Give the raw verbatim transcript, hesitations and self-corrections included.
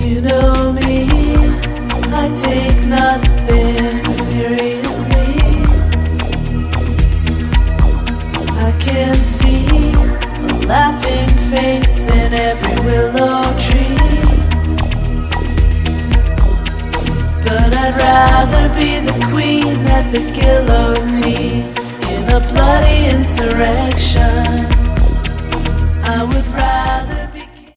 You know me, I take nothing seriously. I can see a laughing face in every willow tree. But I'd rather be the queen at the guillotine in a bloody insurrection. I would rather